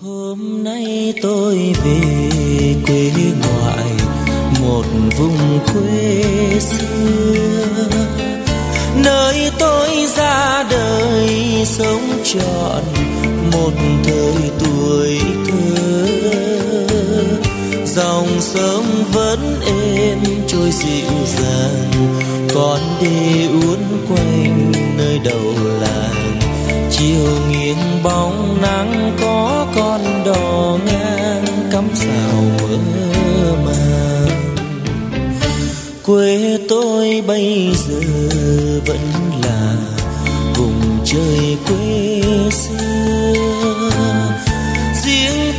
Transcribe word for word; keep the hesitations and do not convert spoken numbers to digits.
Hôm nay tôi về quê ngoại, một vùng quê xưa, nơi tôi ra đời sống trọn một thời tuổi thơ. Dòng sông vẫn êm trôi dịu dàng, con đê uốn quanh nơi đầu làng. Chiều nghiêng bóng nắng có con đò ngang cắm sào mơ màng. Quê tôi bây giờ vẫn là vùng trời quê xưa, riêng